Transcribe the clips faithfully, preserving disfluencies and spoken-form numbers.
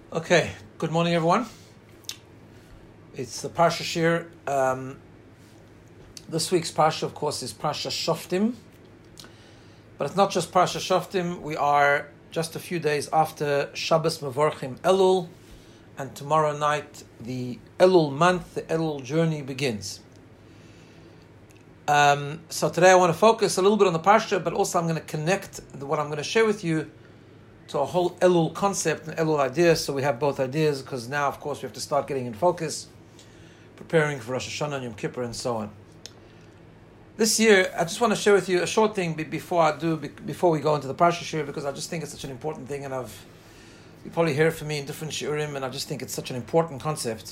Okay, good morning, everyone. It's the Parsha Shir. Um, this week's Parsha, of course, is Parsha Shoftim. But it's not just Parsha Shoftim. We are just a few days after Shabbos Mevorchim Elul, and tomorrow night the Elul month, the Elul journey begins. Um, so today I want to focus a little bit on the Parsha, but also I'm going to connect what I'm going to share with you to a whole Elul concept and Elul idea, so we have both ideas, because now, of course, we have to start getting in focus, preparing for Rosh Hashanah and Yom Kippur and so on. This year, I just want to share with you a short thing before I do, before we go into the Parsha Shir, because I just think it's such an important thing, and I've you probably hear it from me in different shiurim, and I just think it's such an important concept.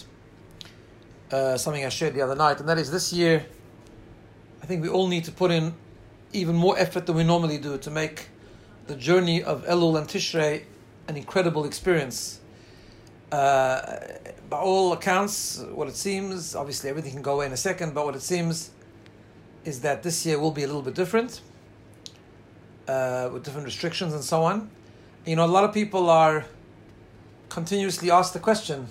Uh, something I shared the other night, and that is this year, I think we all need to put in even more effort than we normally do to make the journey of Elul and Tishrei an incredible experience. Uh, by all accounts, what it seems, obviously everything can go away in a second, but what it seems is that this year will be a little bit different, uh, with different restrictions and so on. You know, a lot of people are continuously asked the question,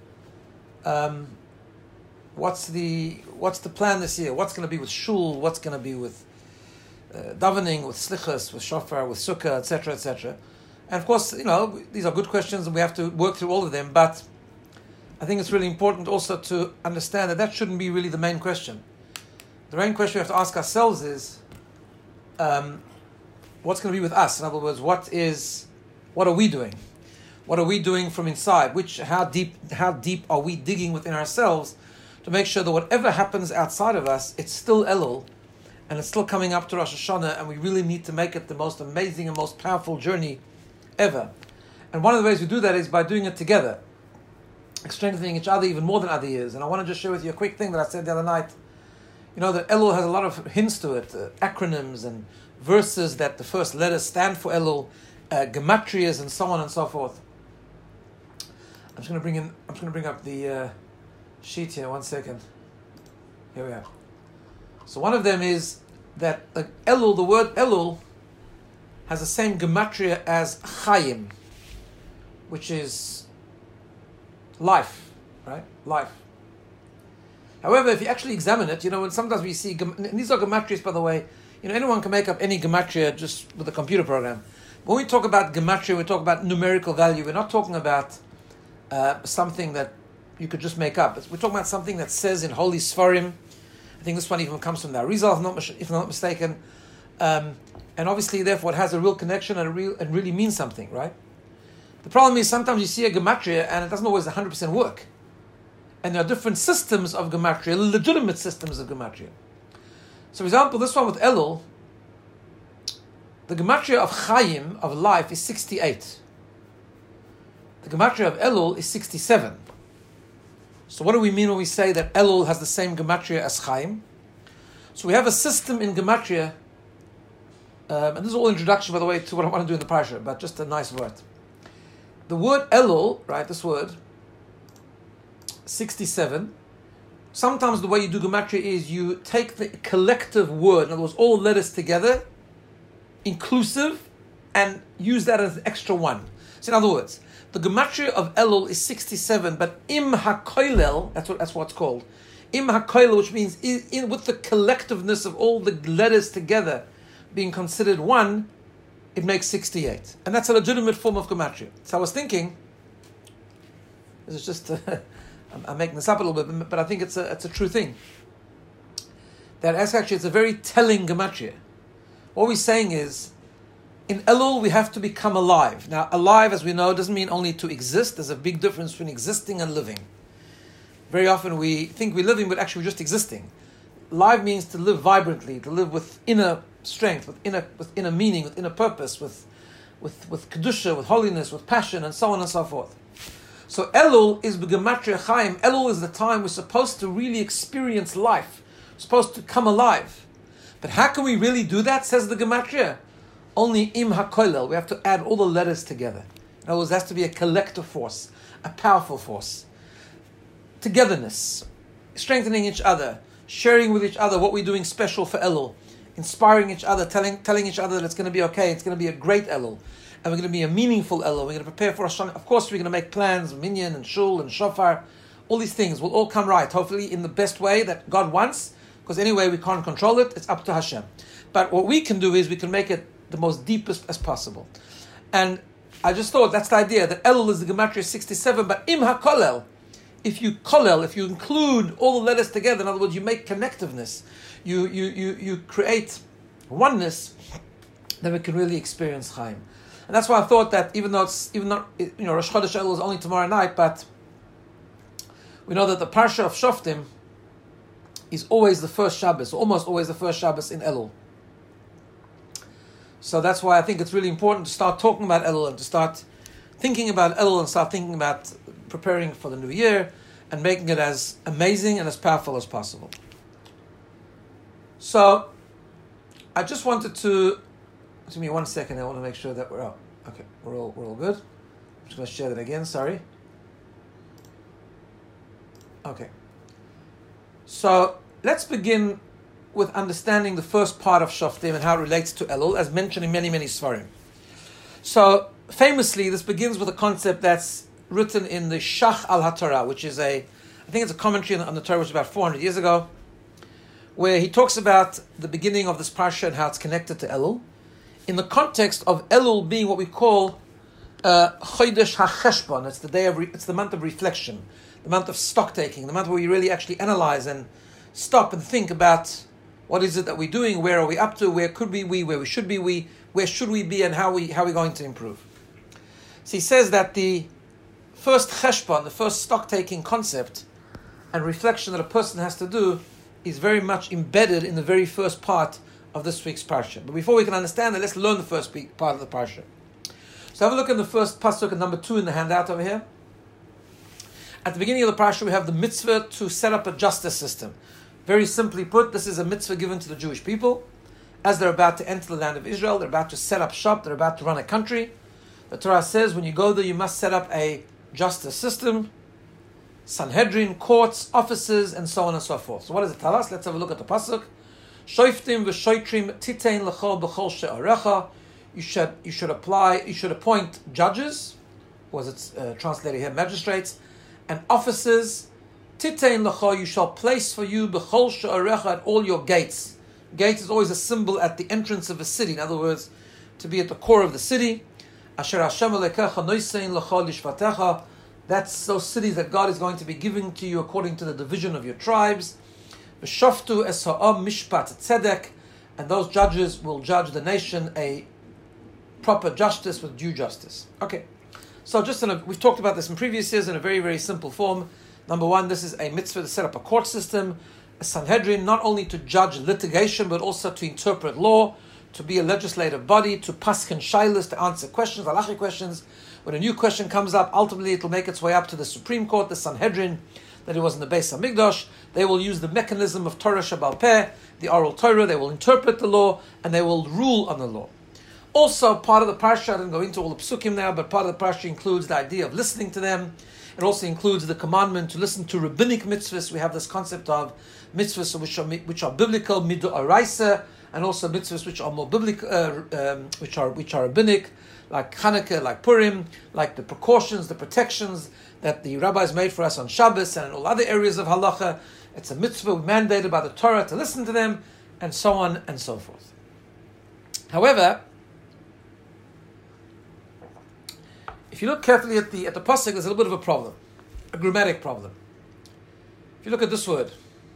um, what's the what's the plan this year? What's going to be with shul? What's going to be with Uh, davening, with slichas, with shofar, with sukkah, et cetera, et cetera. And of course, you know, these are good questions and we have to work through all of them, but I think it's really important also to understand that that shouldn't be really the main question. The main question we have to ask ourselves is, um, what's going to be with us? In other words, what is, what are we doing? What are we doing from inside? Which, how deep, how deep are we digging within ourselves to make sure that whatever happens outside of us, it's still Elul, and it's still coming up to Rosh Hashanah, and we really need to make it the most amazing and most powerful journey ever. And one of the ways we do that is by doing it together, strengthening each other even more than other years. And I want to just share with you a quick thing that I said the other night. You know, that Elul has a lot of hints to it, uh, acronyms and verses that the first letters stand for Elul, uh, gematrias and so on and so forth. I'm just going to bring in. I'm just going to bring up the uh, sheet here. One second. Here we are. So one of them is that uh, Elul, the word Elul, has the same gematria as Chaim, which is life, right? Life. However, if you actually examine it, you know, and sometimes we see, and these are gematrias, by the way, you know, anyone can make up any gematria just with a computer program. When we talk about gematria, we talk about numerical value. We're not talking about uh, something that you could just make up. We're talking about something that says in Holy Sfarim. I think this one even comes from the Arizal, if not, if I'm not mistaken. Um, and obviously, therefore, it has a real connection and, a real, and really means something, right? The problem is sometimes you see a gematria and it doesn't always one hundred percent work. And there are different systems of gematria, legitimate systems of gematria. So, for example, this one with Elul, the gematria of Chaim, of life, is sixty-eight. The gematria of Elul is sixty-seven. So what do we mean when we say that Elul has the same gematria as Chaim? So we have a system in gematria, um, and this is all introduction, by the way, to what I want to do in the Parsha, but just a nice word. The word Elul, right, this word, sixty-seven, sometimes the way you do gematria is you take the collective word, in other words, all letters together, inclusive, and use that as an extra one. So in other words, the gematria of Elul is sixty-seven, but im hakoilel, that's what that's what it's called. Im hakoilel, which means in, in with the collectiveness of all the letters together being considered one, it makes sixty-eight. And that's a legitimate form of gematria. So I was thinking, this is just, uh, I'm, I'm making this up a little bit, but I think it's a, it's a true thing. That actually it's a very telling gematria. What we're saying is, in Elul, we have to become alive. Now, alive, as we know, doesn't mean only to exist. There's a big difference between existing and living. Very often we think we're living, but actually we're just existing. Live means to live vibrantly, to live with inner strength, with inner with inner meaning, with inner purpose, with with with kedusha, with holiness, with passion, and so on and so forth. So Elul is b'gematria Chaim. Elul is the time we're supposed to really experience life, we're supposed to come alive. But how can we really do that, says the gematria? Only im hakoilel. We have to add all the letters together. In other words, there has to be a collective force, a powerful force. Togetherness, strengthening each other, sharing with each other what we're doing special for Elul, inspiring each other, telling telling each other that it's going to be okay, it's going to be a great Elul. and we're going to be a meaningful Elul. We're going to prepare for Hashanah. Of course, we're going to make plans, minyan and shul and shofar. All these things will all come right, hopefully in the best way that God wants, because anyway, we can't control it. It's up to Hashem. But what we can do is we can make it the most deepest as possible. And I just thought that's the idea, that Elul is the Gematria sixty-seven, but im ha-kolel, if you kolel, if you include all the letters together, in other words, you make connectiveness, you you you you create oneness, then we can really experience Chaim. And that's why I thought that even though it's even though you know Rosh Chodesh Elul is only tomorrow night, but we know that the Parsha of Shoftim is always the first Shabbos, almost always the first Shabbos in Elul. So that's why I think it's really important to start talking about Elul and to start thinking about Elul and start thinking about preparing for the new year and making it as amazing and as powerful as possible. So I just wanted to, give me one second, I want to make sure that we're, oh, okay, we're all, we're all good. I'm just going to share that again, sorry. Okay. So let's begin with understanding the first part of Shoftim and how it relates to Elul, as mentioned in many, many Svarim. So, famously, this begins with a concept that's written in the Shach al HaTorah, which is a, I think it's a commentary on the Torah, which was about four hundred years ago, where he talks about the beginning of this Parsha and how it's connected to Elul, in the context of Elul being what we call uh, Chodesh HaCheshbon. It's the day of, re- it's the month of reflection, the month of stock taking, the month where we really actually analyze and stop and think about what is it that we're doing, where are we up to, where could we be, where we should be we, where should we be, and how we how we're going to improve. So he says that the first cheshbon, the first stock-taking concept and reflection that a person has to do is very much embedded in the very first part of this week's parsha. But before we can understand that, let's learn the first part of the parsha. So have a look at the first pasuk, number two in the handout over here. At the beginning of the parsha, we have the mitzvah to set up a justice system. Very simply put, this is a mitzvah given to the Jewish people. As they're about to enter the land of Israel, they're about to set up shop, they're about to run a country. The Torah says when you go there, you must set up a justice system, Sanhedrin, courts, offices, and so on and so forth. So what does it tell us? Let's have a look at the pasuk. Shoiftim v'shoitrim titein l'chol b'chol she'arecha. You should you should apply, you should appoint judges, or as it's uh, translated here, magistrates, and officers. Titein l'cha, you shall place for you b'chol she'arecha at all your gates. Gate is always a symbol at the entrance of a city. In other words, to be at the core of the city. Asher Hashem elekecha noisein l'cha lishvatecha. That's those cities that God is going to be giving to you according to the division of your tribes. V'shoftu es ha'am mishpat tzedek, and those judges will judge the nation a proper justice with due justice. Okay, so just in a, we've talked about this in previous years in a very, very simple form. Number one, this is a mitzvah to set up a court system, a Sanhedrin, not only to judge litigation, but also to interpret law, to be a legislative body, to paskin shailas, to answer questions, halachic questions. When a new question comes up, ultimately it will make its way up to the Supreme Court, the Sanhedrin, that it was in the Beis HaMikdash. They will use the mechanism of Torah Shebal Peh, the oral Torah. They will interpret the law, and they will rule on the law. Also, part of the parsha, I didn't go into all the psukim now, but part of the parsha includes the idea of listening to them. It also includes the commandment to listen to rabbinic mitzvahs. We have this concept of mitzvahs which are which are biblical, midoraisa, and also mitzvahs which are more biblical, uh, um, which are which are rabbinic, like Hanukkah, like Purim, like the precautions, the protections that the rabbis made for us on Shabbos and in all other areas of halacha. It's a mitzvah mandated by the Torah to listen to them, and so on and so forth. However, if you look carefully at the at the pasuk, there's a little bit of a problem, a grammatic problem. If you look at this word,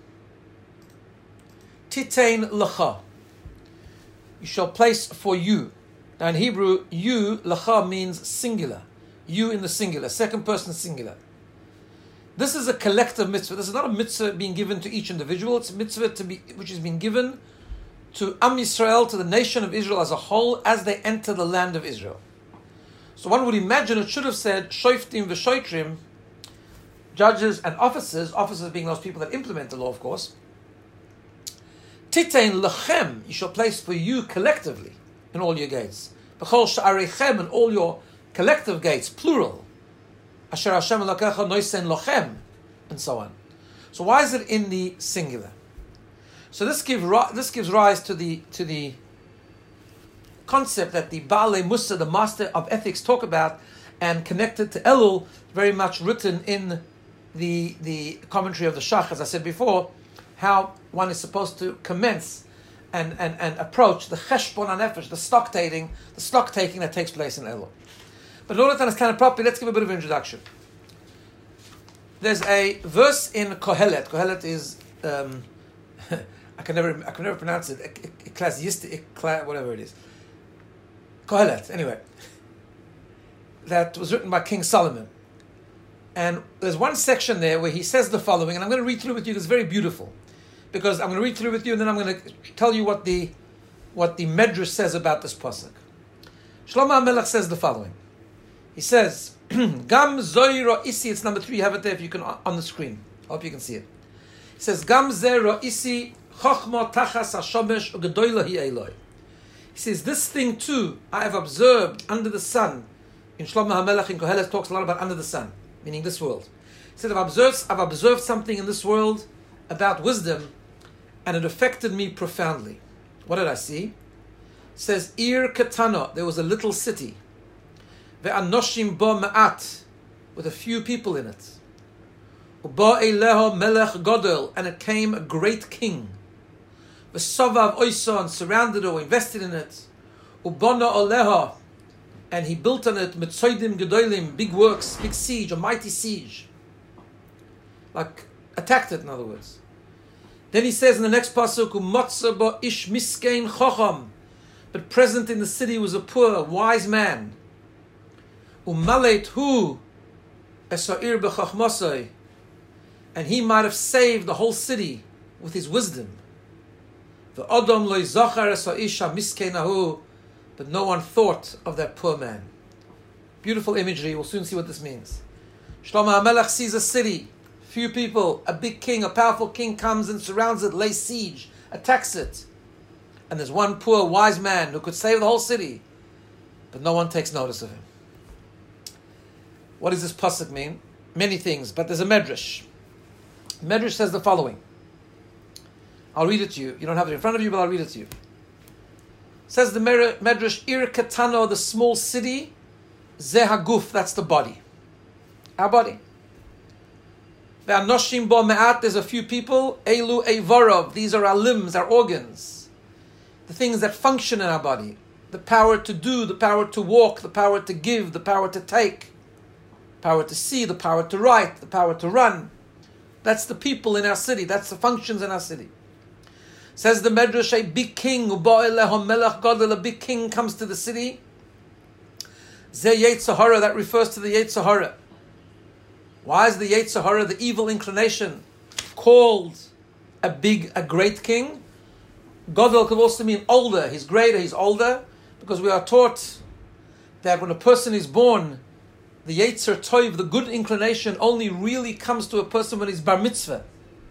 titein lecha, you shall place for you. Now in Hebrew, you, lecha, means singular. You in the singular, second person singular. This is a collective mitzvah. This is not a mitzvah being given to each individual. It's a mitzvah to be, which is being given to Am Yisrael, to the nation of Israel as a whole, as they enter the land of Israel. So one would imagine it should have said, Shoiftim v'shoitrim, judges and officers, officers being those people that implement the law, of course. Titein lechem, you shall place for you collectively in all your gates. B'chol sha'arechem, in all your collective gates, plural. Asher Hashem elokecha noisen lochem, and so on. So why is it in the singular? So this gives this gives rise to the to the concept that the Baalei Musa, the master of ethics, talk about and connected to Elul, very much written in the the commentary of the Shach, as I said before, how one is supposed to commence and, and, and approach the cheshbon hanefesh, the stock taking, the stock taking that takes place in Elul. But in order to understand it properly, let's give a bit of an introduction. There's a verse in Kohelet. Kohelet is um, I can never I can never pronounce it. Ecclesiastic, whatever it is. Kohelet. Anyway, that was written by King Solomon, and there's one section there where he says the following, and I'm going to read through with you. It's very beautiful, because I'm going to read through with you, and then I'm going to tell you what the what the Medrash says about this pasuk. Shlomo HaMelech says the following. He says, Gam zoiro isi, it's number three, you have it there if you can on the screen. I hope you can see it. He says, Gam zero isi chochma tachas hashomesh ugedoyla hi Eloi. He says, this thing too I have observed under the sun. In Shlomo HaMelech in Kohelet talks a lot about under the sun, meaning this world. He said, I've observed, I've observed something in this world about wisdom, and it affected me profoundly. What did I see? It says, Ir Katana, there was a little city. Ve'anoshim bo ma'at, with a few people in it. Uba eleho melech godel, and it came a great king. Ve'sovav oison, surrounded or invested in it. Ubana oleha, and he built on it mitzoidim gedolim, big works, big siege, a mighty siege. Like, attacked it, in other words. Then he says in the next pasuk, Umotza bo ish miskein chocham, but present in the city was a poor, wise man. Umalet hu esair bechachmosai, and he might have saved the whole city with his wisdom. The Adam loy zachar esa'isha miskeinahu, but no one thought of that poor man. Beautiful imagery. We'll soon see what this means. Shlomo HaMelech sees a city, few people, a big king, a powerful king comes and surrounds it, lays siege, attacks it, and there's one poor wise man who could save the whole city, but no one takes notice of him. What does this pasuk mean? Many things, but there's a medrash. Medrash says the following. I'll read it to you. You don't have it in front of you, but I'll read it to you. Says the medrash, Ir Katano, the small city, Zeh Haguf, that's the body. Our body. Ve'anoshim bo me'at, there's a few people, Elu Eivorov, these are our limbs, our organs. The things that function in our body. The power to do, the power to walk, the power to give, the power to take. Power to see, the power to write, the power to run. That's the people in our city. That's the functions in our city. Says the Medrash, a big king, a big king comes to the city. Zeh Yetzer Hara, that refers to the Yetzer Hara. Why is the Yetzer Hara, the evil inclination, called a big, a great king? Godel could also mean older. He's greater, he's older, because we are taught that when a person is born, the Yetzer Tov, the good inclination, only really comes to a person when he's bar mitzvah.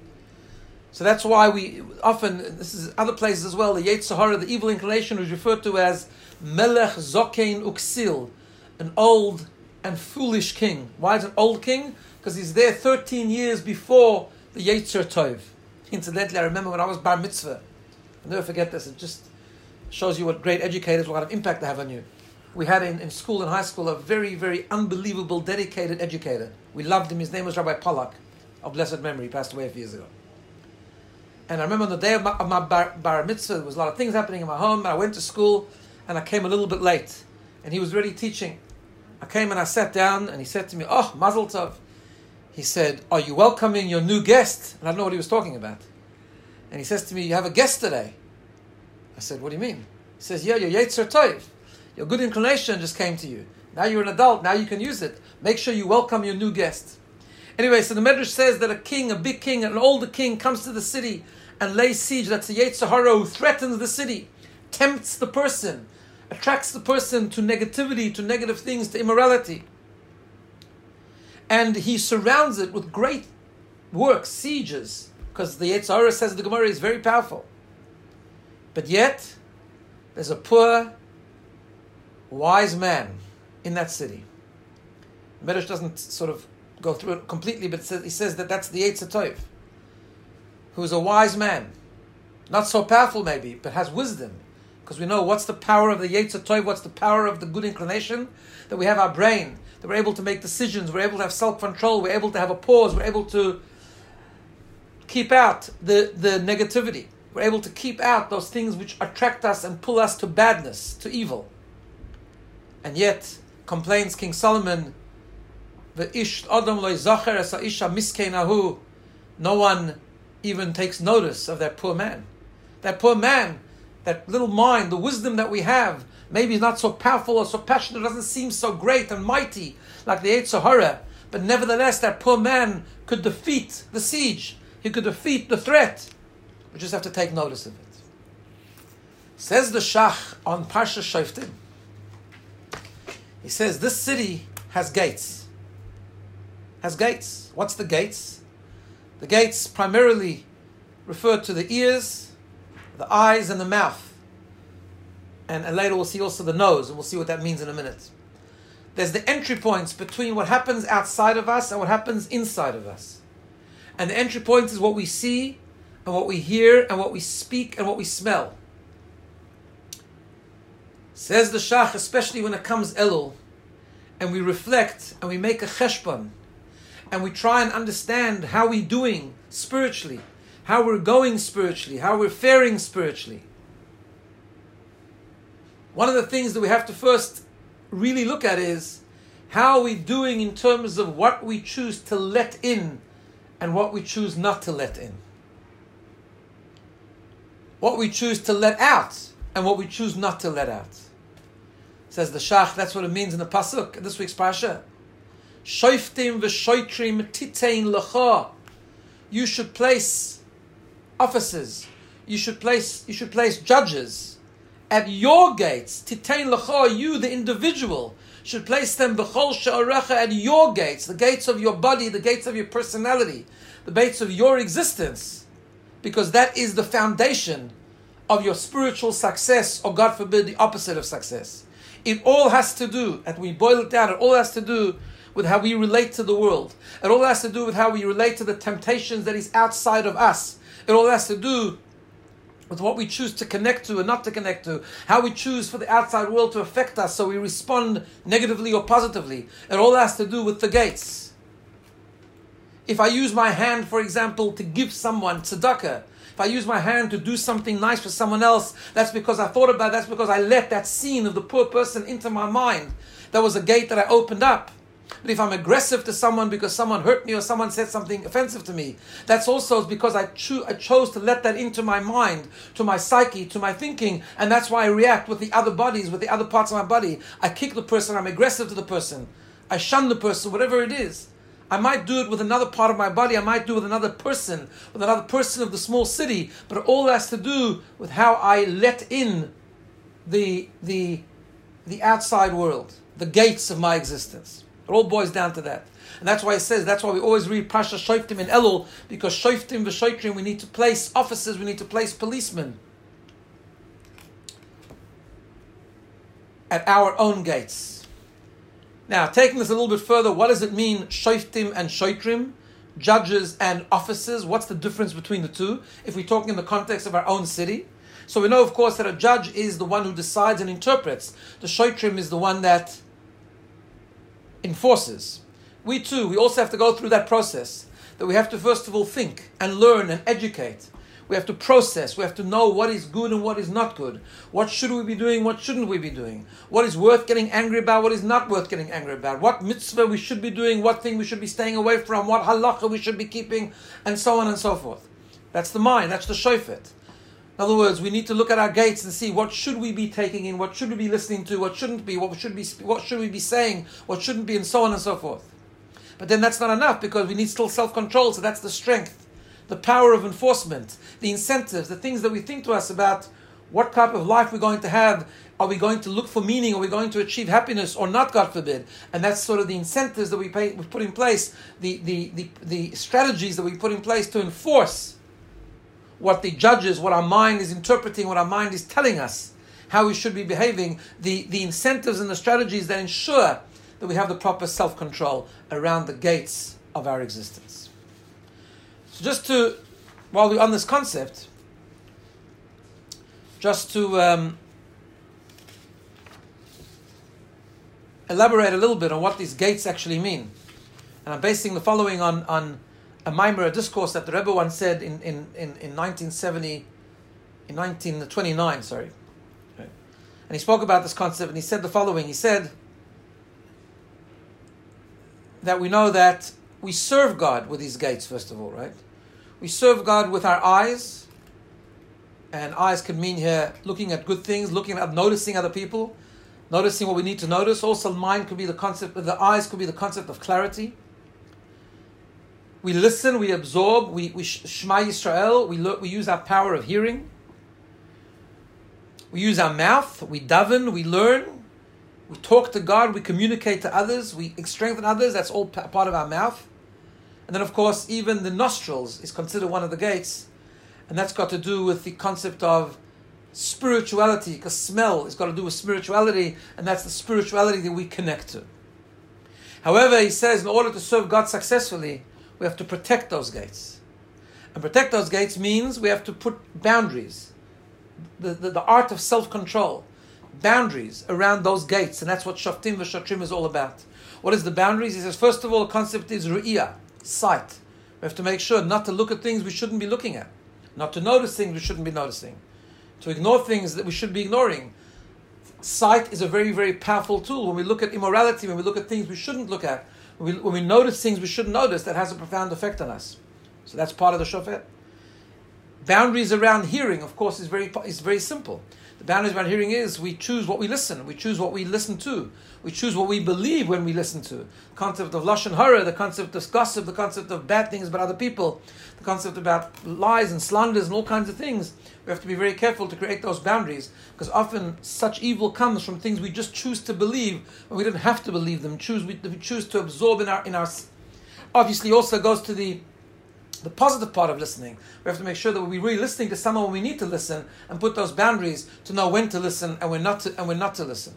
So that's why we often, this is other places as well, the Yetzer Hara, the evil inclination, is referred to as Melech Zokein Uksil, an old and foolish king. Why is it an old king? Because he's there thirteen years before the Yetzer Tov. Incidentally, I remember when I was bar mitzvah, I'll never forget this, it just shows you what great educators, what kind of impact they have on you. We had in, in school and high school a very, very unbelievable, dedicated educator. We loved him. His name was Rabbi Pollack, of blessed memory. He passed away a few years ago. And I remember on the day of my, of my bar, bar mitzvah, there was a lot of things happening in my home. And I went to school, and I came a little bit late. And he was already teaching. I came and I sat down, and he said to me, "Oh, Mazel Tov." He said, "Are you welcoming your new guest?" And I don't know what he was talking about. And he says to me, "You have a guest today." I said, "What do you mean?" He says, "Yeah, your Yetzer Tov. Your good inclination just came to you. Now you're an adult. Now you can use it. Make sure you welcome your new guest." Anyway, so the Medrash says that a king, a big king, an older king comes to the city and lays siege. That's the Yetzer Hara who threatens the city, tempts the person, attracts the person to negativity, to negative things, to immorality. And he surrounds it with great works, sieges, because the Yetzer Hara, says the Gemara, is very powerful. But yet, there's a poor, wise man in that city. Medrash doesn't sort of go through it completely, but it says, he says that that's the Yetzer Tov, who's a wise man, not so powerful maybe, but has wisdom. Because we know what's the power of the Yetzer Tov, what's the power of the good inclination? That we have our brain, that we're able to make decisions, we're able to have self-control, we're able to have a pause, we're able to keep out the, the negativity. We're able to keep out those things which attract us and pull us to badness, to evil. And yet, complains King Solomon, V'ish Adam lo yizacher es ha'isha miskeinahu. No one even takes notice of that poor man. That poor man, that little mind, the wisdom that we have, maybe not so powerful or so passionate, doesn't seem so great and mighty like the Yetzer Hara, but nevertheless that poor man could defeat the siege. He could defeat the threat. We just have to take notice of it. Says the Shach on Parsha Shoftim. He says, this city has gates. Has gates. What's the gates? The gates primarily refer to the ears, the eyes, and the mouth. And, and later we'll see also the nose, and we'll see what that means in a minute. There's the entry points between what happens outside of us and what happens inside of us. And the entry point is what we see, and what we hear, and what we speak, and what we smell. Says the Shach, especially when it comes Elul, and we reflect, and we make a cheshbon, and we try and understand how we're doing spiritually, how we're going spiritually, how we're faring spiritually. One of the things that we have to first really look at is how are we doing in terms of what we choose to let in and what we choose not to let in. What we choose to let out and what we choose not to let out. Says the Shach, that's what it means in the Pasuk, this week's Parsha. Shoftim v'shoitrim titein lecha. You should place officers. You should place. You should place judges at your gates. Titein lecha. You, the individual, should place them b'chol she'arecha at your gates, the gates of your body, the gates of your personality, the gates of your existence, because that is the foundation of your spiritual success, or God forbid, the opposite of success. It all has to do, and we boil it down. It all has to do with how we relate to the world. It all has to do with how we relate to the temptations that is outside of us. It all has to do with what we choose to connect to and not to connect to. How we choose for the outside world to affect us so we respond negatively or positively. It all has to do with the gates. If I use my hand, for example, to give someone tzedakah, if I use my hand to do something nice for someone else, that's because I thought about it, that's because I let that scene of the poor person into my mind. That was a gate that I opened up. But if I'm aggressive to someone because someone hurt me or someone said something offensive to me, that's also because I, cho- I chose to let that into my mind, to my psyche, to my thinking, and that's why I react with the other bodies, with the other parts of my body. I kick the person, I'm aggressive to the person, I shun the person, whatever it is. I might do it with another part of my body, I might do it with another person, with another person of the small city, but it all has to do with how I let in the, the, the outside world, the gates of my existence. It all boils down to that. And that's why it says, that's why we always read Parsha Shoftim in Elul, because Shoftim v'Shoitrim, we need to place officers, we need to place policemen at our own gates. Now, taking this a little bit further, what does it mean, Shoftim and Shoitrim? Judges and officers, what's the difference between the two, if we're talking in the context of our own city? So we know, of course, that a judge is the one who decides and interprets. The Shoitrim is the one that enforces. We too, we also have to go through that process, that we have to first of all think and learn and educate. We have to process, we have to know what is good and what is not good. What should we be doing, what shouldn't we be doing? What is worth getting angry about, what is not worth getting angry about? What mitzvah we should be doing, what thing we should be staying away from, what halacha we should be keeping, and so on and so forth. That's the mind, that's the shofet. In other words, we need to look at our gates and see what should we be taking in, what should we be listening to, what shouldn't be, what should be, what should we be saying, what shouldn't be, and so on and so forth. But then that's not enough, because we need still self-control, so that's the strength, the power of enforcement, the incentives, the things that we think to us about what type of life we're going to have. Are we going to look for meaning? Are we going to achieve happiness or not, God forbid? And that's sort of the incentives that we, pay, we put in place, the, the, the, the strategies that we put in place to enforce what the judges, what our mind is interpreting, what our mind is telling us, how we should be behaving, the, the incentives and the strategies that ensure that we have the proper self-control around the gates of our existence. So just to, while we're on this concept, just to um, elaborate a little bit on what these gates actually mean. And I'm basing the following on, on a mimer, a discourse that the Rebbe once said in, in, in, in nineteen seventy, in nineteen twenty-nine, sorry. Okay. And he spoke about this concept, and he said the following. He said that we know that we serve God with these gates, first of all, right? We serve God with our eyes, and eyes could mean here looking at good things, looking at noticing other people, noticing what we need to notice. Also, mind could be the concept, the eyes could be the concept of clarity. We listen, we absorb, we, we Shema Yisrael, we look, we use our power of hearing. We use our mouth, we daven, we learn, we talk to God, we communicate to others, we strengthen others, that's all p- part of our mouth. And then, of course, even the nostrils is considered one of the gates, and that's got to do with the concept of spirituality, because smell has got to do with spirituality, and that's the spirituality that we connect to. However, he says, in order to serve God successfully, we have to protect those gates. And protect those gates means we have to put boundaries, the, the, the art of self-control, boundaries around those gates, and that's what Shoftim v'Shotrim is all about. What is the boundaries? He says, first of all, the concept is ru'iyah, sight. We have to make sure not to look at things we shouldn't be looking at, not to notice things we shouldn't be noticing, to ignore things that we should be ignoring. Sight is a very, very powerful tool. When we look at immorality, when we look at things we shouldn't look at, when we, when we notice things we shouldn't notice, that has a profound effect on us. So that's part of the shofet. Boundaries around hearing, of course, is very is very simple. The boundaries around hearing is we choose what we listen, we choose what we listen to, we choose what we believe when we listen to. The concept of lashon hara, the concept of gossip, the concept of bad things about other people, the concept about lies and slanders and all kinds of things. We have to be very careful to create those boundaries, because often such evil comes from things we just choose to believe when we didn't have to believe them. Choose we, we choose to absorb in our in our. Obviously, also goes to the. The positive part of listening. We have to make sure that we're really listening to someone when we need to listen, and put those boundaries to know when to listen and when not to and when not to listen.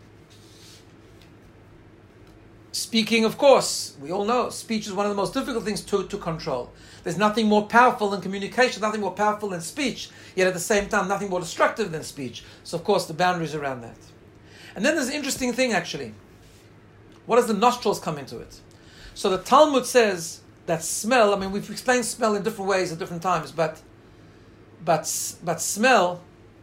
Speaking, of course, we all know speech is one of the most difficult things to, to control. There's nothing more powerful than communication, nothing more powerful than speech, yet at the same time nothing more destructive than speech. So of course the boundaries around that. And then there's an interesting thing actually. What does the nostrils come into it? So the Talmud says that smell, I mean, we've explained smell in different ways at different times, but but but smell,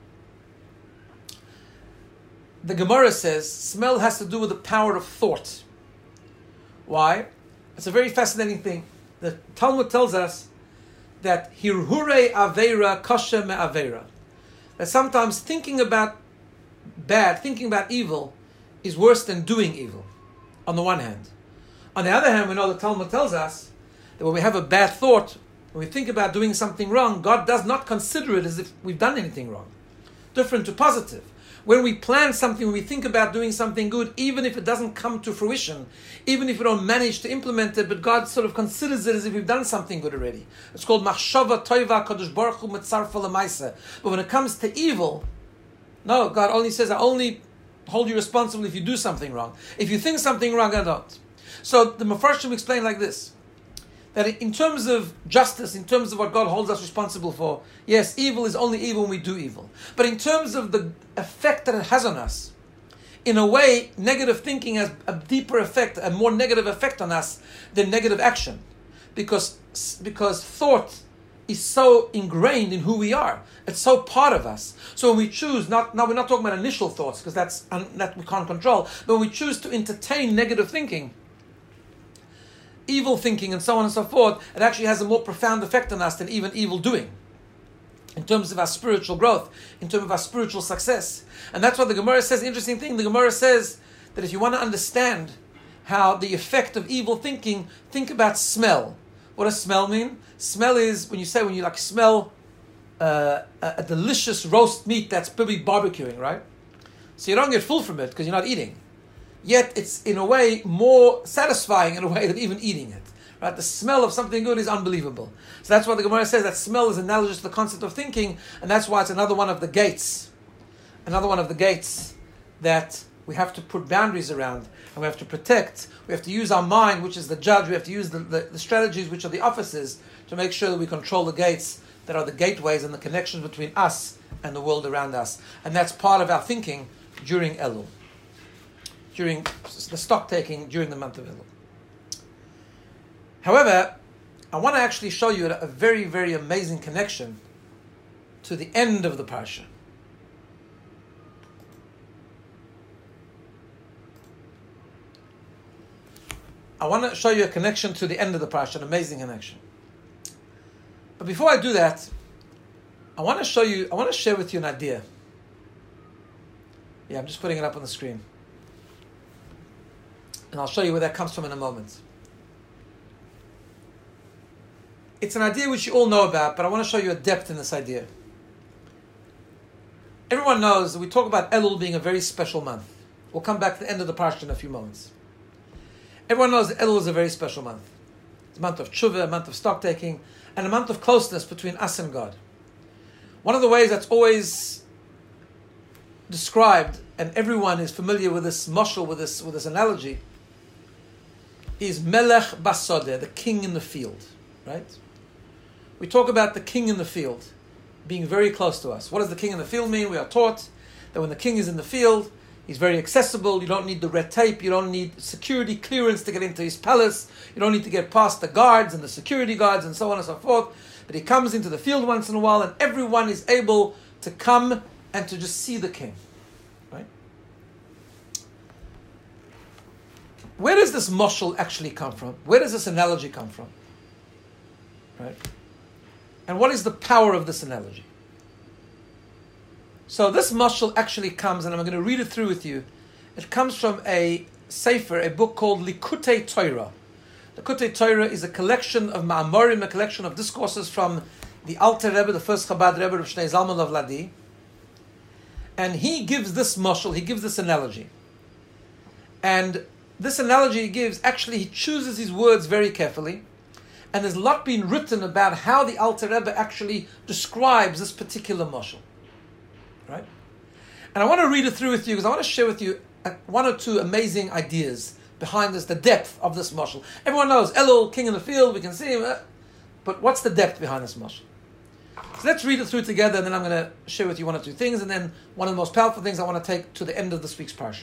the Gemara says, smell has to do with the power of thought. Why? It's a very fascinating thing. The Talmud tells us that hirhure aveira kasha me aveira. That sometimes thinking about bad, thinking about evil, is worse than doing evil, on the one hand. On the other hand, we know the Talmud tells us that when we have a bad thought, when we think about doing something wrong, God does not consider it as if we've done anything wrong. Different to positive. When we plan something, when we think about doing something good, even if it doesn't come to fruition, even if we don't manage to implement it, but God sort of considers it as if we've done something good already. It's called machshava toiva kadosh baruch hu mitzarfa l'maisa. But when it comes to evil, no, God only says, I only hold you responsible if you do something wrong. If you think something wrong, I don't. So the Mefarshim explain like this, that in terms of justice, in terms of what God holds us responsible for, yes, evil is only evil when we do evil. But in terms of the effect that it has on us, in a way, negative thinking has a deeper effect, a more negative effect on us than negative action. Because, because thought is so ingrained in who we are. It's so part of us. So when we choose, not now we're not talking about initial thoughts, because that's that we can't control, but when we choose to entertain negative thinking, evil thinking and so on and so forth, it actually has a more profound effect on us than even evil doing, in terms of our spiritual growth, in terms of our spiritual success. And that's what the Gemara says. The interesting thing, the Gemara says that if you want to understand how the effect of evil thinking, think about smell. What does smell mean? Smell is when you say, when you like smell uh, a, a delicious roast meat that's probably barbecuing, right? So you don't get full from it because you're not eating. Yet it's in a way more satisfying in a way than even eating it. Right? The smell of something good is unbelievable. So that's why the Gemara says that smell is analogous to the concept of thinking, and that's why it's another one of the gates. Another one of the gates that we have to put boundaries around, and we have to protect. We have to use our mind, which is the judge. We have to use the, the, the strategies, which are the offices, to make sure that we control the gates that are the gateways and the connections between us and the world around us. And that's part of our thinking during Elul. during the stock taking during the month of Elul. However, I want to actually show you a very, very amazing connection to the end of the parsha. I want to show you a connection to the end of the parsha, an amazing connection. But before I do that, I want to show you, I want to share with you an idea. Yeah, I'm just putting it up on the screen. And I'll show you where that comes from in a moment. It's an idea which you all know about, but I want to show you a depth in this idea. Everyone knows that we talk about Elul being a very special month. We'll come back to the end of the parsha in a few moments. Everyone knows that Elul is a very special month. It's a month of tshuva, a month of stock taking, and a month of closeness between us and God. One of the ways that's always described, and everyone is familiar with this mashal, with this with this analogy, is Melech Basodeh, the king in the field. Right? We talk about the king in the field being very close to us. What does the king in the field mean? We are taught that when the king is in the field, he's very accessible. You don't need the red tape. You don't need security clearance to get into his palace. You don't need to get past the guards and the security guards and so on and so forth. But he comes into the field once in a while, and everyone is able to come and to just see the king. Right? Where does this mashal actually come from? Where does this analogy come from? Right? And what is the power of this analogy? So this mashal actually comes, and I'm going to read it through with you. It comes from a sefer, a book called Likutei Torah. Likutei Torah is a collection of ma'amorim, a collection of discourses from the Alter Rebbe, the first Chabad Rebbe of Shnei Zalman of Ladi. And he gives this mashal, he gives this analogy. And this analogy he gives, actually he chooses his words very carefully. And there's a lot being written about how the Alter Rebbe actually describes this particular mashal. Right? And I want to read it through with you because I want to share with you one or two amazing ideas behind this, the depth of this mashal. Everyone knows Elul, king in the field, we can see him. But what's the depth behind this mashal? So let's read it through together, and then I'm going to share with you one or two things, and then one of the most powerful things I want to take to the end of this week's parsha.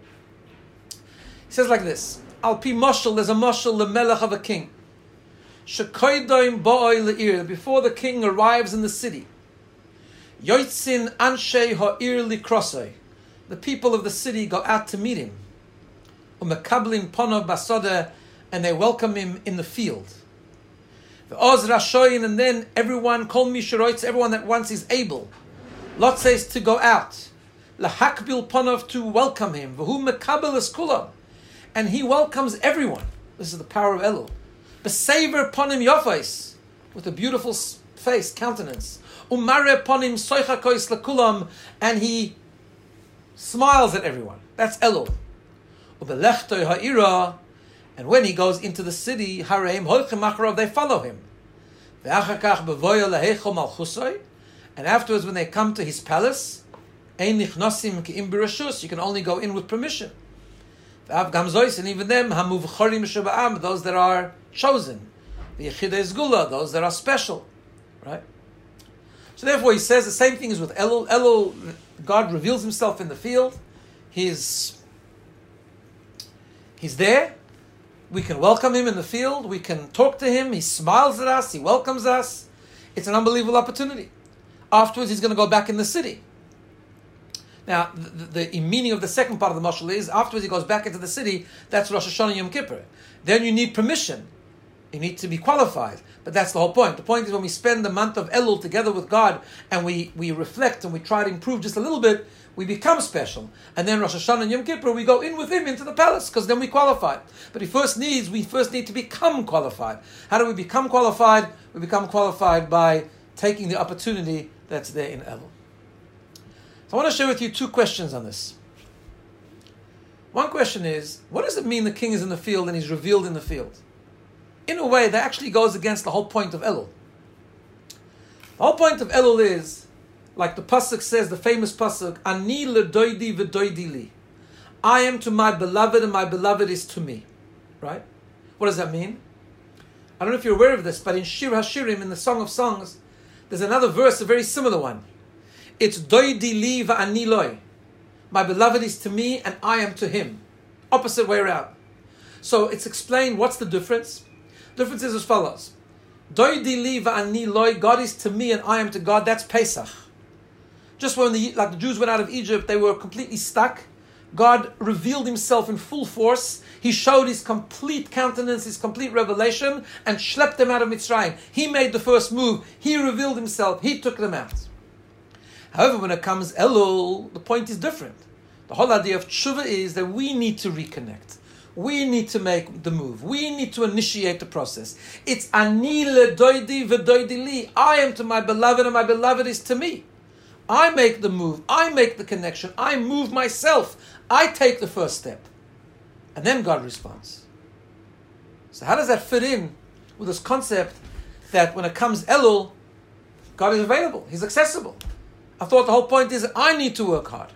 He says like this: Al pi mashal, there's a mashal, the melech of a king. Shekoidoim ba'oi le'ir, before the king arrives in the city. Yoitzin anshei ha'ir likrosoi, the people of the city go out to meet him. Umekablim ponov basodeh, and they welcome him in the field. Ve'oz rashoyin, and then everyone, kol misharoitz, everyone that once is able, Lot says to go out. Lahakbil ponov, to welcome him. V'hu mekabel es kulam, and he welcomes everyone. This is the power of Elul. Besaver ponim yofais, with a beautiful face, countenance. Umare ponim soichakois lekulam, and he smiles at everyone. That's Elul. Ubelechtoi ha'ira, and when he goes into the city, hareim holchem acharav, they follow him. Ve'achakach bevoya lehechol malchusoi, and afterwards when they come to his palace, ein nichnosim ki'im b'rashus, you can only go in with permission. Ve'av gamzois, and even them, hamuvchorim sheba'am, those that are chosen. The yechidei zgula, those that are special. Right? So therefore he says the same thing is with Elul. Elul, God reveals himself in the field. He's, he's there. We can welcome him in the field. We can talk to him. He smiles at us. He welcomes us. It's an unbelievable opportunity. Afterwards, he's going to go back in the city. Now, the, the meaning of the second part of the mashal is, afterwards he goes back into the city, that's Rosh Hashanah Yom Kippur. Then you need permission. You need to be qualified. But that's the whole point. The point is when we spend the month of Elul together with God and we, we reflect and we try to improve just a little bit, we become special. And then Rosh Hashanah and Yom Kippur, we go in with him into the palace because then we qualify. But he first needs, we first need to become qualified. How do we become qualified? We become qualified by taking the opportunity that's there in Elul. So I want to share with you two questions on this. One question is, what does it mean the king is in the field and he's revealed in the field? In a way, that actually goes against the whole point of Elul. The whole point of Elul is, like the pasuk says, the famous pasuk, Ani ledoidi v'doidi li. I am to my beloved and my beloved is to me. Right? What does that mean? I don't know if you're aware of this, but in Shir HaShirim, in the Song of Songs, there's another verse, a very similar one. It's doidi li v'ani loy. My beloved is to me and I am to him. Opposite way around. So it's explained what's the difference. The difference is as follows. Doidi li va'ani loy, God is to me and I am to God. That's Pesach. Just when the, like the Jews went out of Egypt, they were completely stuck. God revealed himself in full force. He showed his complete countenance, his complete revelation, and schlepped them out of Mitzrayim. He made the first move. He revealed himself. He took them out. However, when it comes Elul, the point is different. The whole idea of tshuva is that we need to reconnect. We need to make the move. We need to initiate the process. It's ani ledoidi v'doidi li. I am to my beloved and my beloved is to me. I make the move. I make the connection. I move myself. I take the first step. And then God responds. So how does that fit in with this concept that when it comes Elul, God is available. He's accessible. I thought the whole point is that I need to work hard.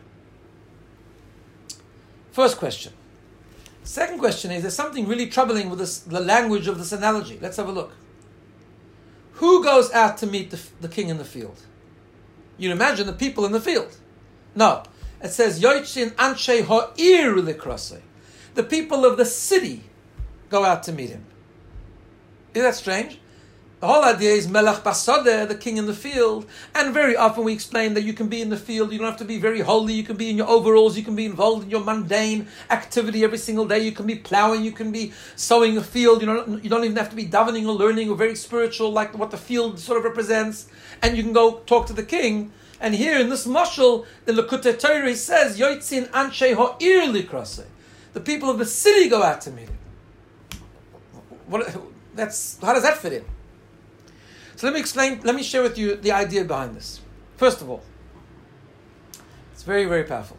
First question. Second question is, there's something really troubling with this, the language of this analogy. Let's have a look. Who goes out to meet the, the king in the field? You imagine the people in the field. No. It says, Yoichin Anshe Ha'ir Likrasei. The people of the city go out to meet him. Isn't that strange? The whole idea is Melech Basodeh, the king in the field. And very often we explain that you can be in the field, you don't have to be very holy, you can be in your overalls, you can be involved in your mundane activity every single day, you can be plowing, you can be sowing a field, you don't, you don't even have to be davening or learning or very spiritual like what the field sort of represents. And you can go talk to the king. And here in this mashal, the Lekutei Torah says, Yoitzin Anshe Ha'ir Likrasei. The people of the city go out to meet him. What, that's, how does that fit in? So let me explain, let me share with you the idea behind this. First of all, it's very, very powerful.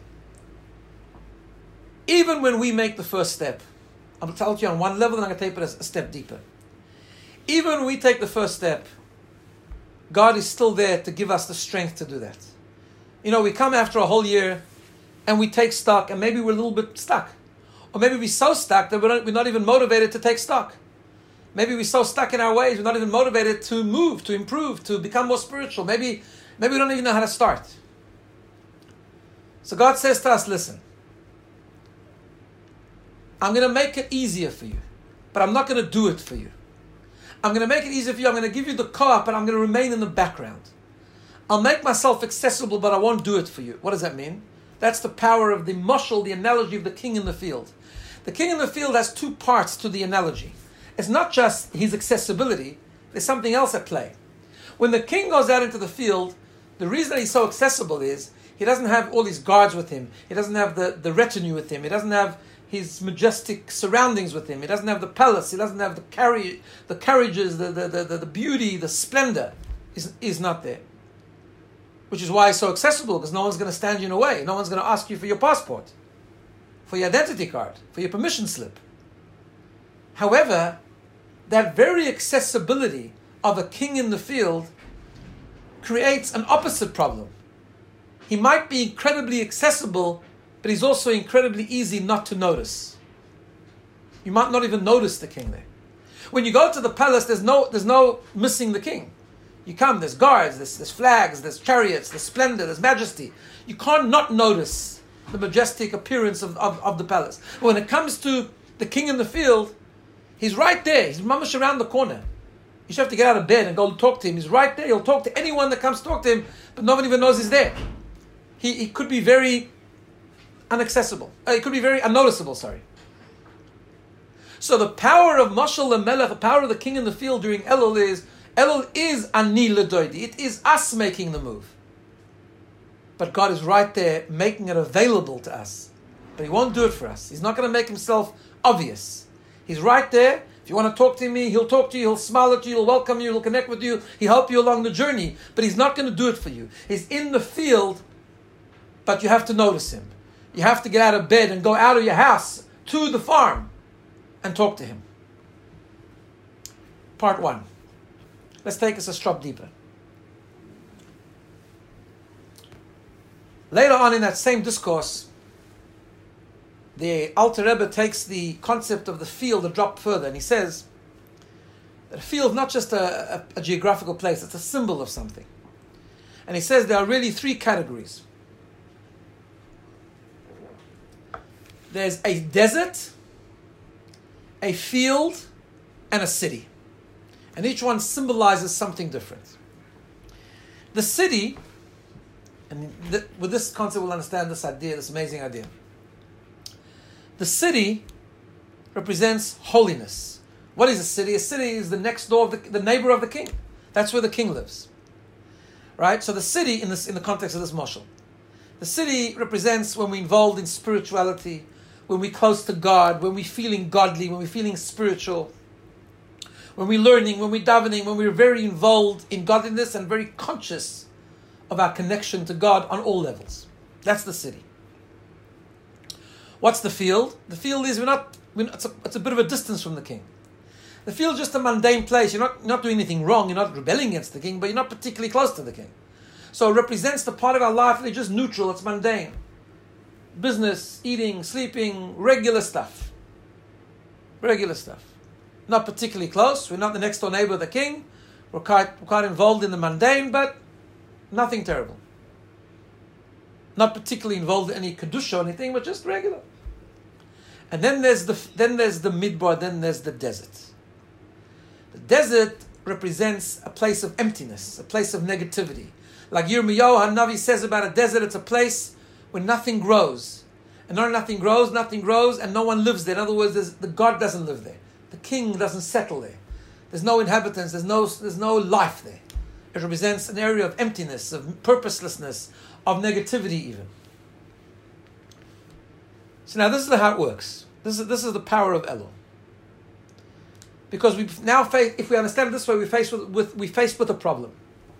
Even when we make the first step, I'm going to tell you on one level and I'm going to take it a step deeper. Even when we take the first step, God is still there to give us the strength to do that. You know, we come after a whole year and we take stock and maybe we're a little bit stuck. Or maybe we're so stuck that we're not, we're not even motivated to take stock. Maybe we're so stuck in our ways, we're not even motivated to move, to improve, to become more spiritual. Maybe, maybe we don't even know how to start. So God says to us, listen, I'm going to make it easier for you, but I'm not going to do it for you. I'm going to make it easier for you. I'm going to give you the co-op, but I'm going to remain in the background. I'll make myself accessible, but I won't do it for you. What does that mean? That's the power of the mashal, the analogy of the king in the field. The king in the field has two parts to the analogy. It's not just his accessibility. There's something else at play. When the king goes out into the field, the reason that he's so accessible is he doesn't have all his guards with him. He doesn't have the, the retinue with him. He doesn't have his majestic surroundings with him. He doesn't have the palace. He doesn't have the carry, the carriages, the, the, the, the beauty, the splendor is, is not there. Which is why it's so accessible, because no one's going to stand you in the way. No one's going to ask you for your passport, for your identity card, for your permission slip. However, that very accessibility of a king in the field creates an opposite problem. He might be incredibly accessible, but he's also incredibly easy not to notice. You might not even notice the king there. When you go to the palace, there's no there's no missing the king. You come, there's guards, there's, there's flags, there's chariots, there's splendor, there's majesty. You can't not notice the majestic appearance of, of, of the palace. But when it comes to the king in the field, he's right there. He's mamash around the corner. You should have to get out of bed and go talk to him. He's right there. He'll talk to anyone that comes to talk to him, but nobody even knows he's there. He, he could be very inaccessible. Uh, it could be very unnoticeable, sorry. So the power of Mashal and Melech, the power of the king in the field during Elul is, Elul is ani ledoidi. It is us making the move. But God is right there making it available to us. But he won't do it for us. He's not going to make himself obvious. He's right there. If you want to talk to me, he'll talk to you, he'll smile at you, he'll welcome you, he'll connect with you, he'll help you along the journey. But he's not going to do it for you. He's in the field, but you have to notice him. You have to get out of bed and go out of your house to the farm and talk to him. Part one. Let's take us a step deeper. Later on in that same discourse, the Alter Rebbe takes the concept of the field a drop further, and he says that a field is not just a, a, a geographical place, it's a symbol of something. And he says there are really three categories. There's a desert, a field, and a city. And each one symbolizes something different. The city, and th- with this concept we'll understand this idea, this amazing idea. The city represents holiness. What is a city? A city is the next door of the, the neighbor of the king. That's where the king lives. Right? So the city, in this in the context of this mashal, the city represents when we're involved in spirituality, when we're close to God, when we're feeling godly, when we're feeling spiritual, when we're learning, when we're davening, when we're very involved in godliness and very conscious of our connection to God on all levels. That's the city. What's the field? The field is, we're not, we're not it's, a, it's a bit of a distance from the king. The field is just a mundane place. You're not, you're not doing anything wrong. You're not rebelling against the king, but you're not particularly close to the king. So it represents the part of our life that is just neutral. It's mundane. Business, eating, sleeping, regular stuff. Regular stuff. Not particularly close. We're not the next door neighbor of the king. We're quite, we're quite involved in the mundane, but nothing terrible. Not particularly involved in any kedusha or anything, but just regular. And then there's the then there's the midbar, then there's the desert. The desert represents a place of emptiness, a place of negativity. Like Yirmiyahu HaNavi says about a desert, it's a place where nothing grows. And not nothing grows, nothing grows, and no one lives there. In other words, there's, the God doesn't live there. The king doesn't settle there. There's no inhabitants, there's no, there's no life there. It represents an area of emptiness, of purposelessness, of negativity even. So now this is how it works. This is, this is the power of Elul. Because we now face, if we understand it this way, we face with, with we face with a problem.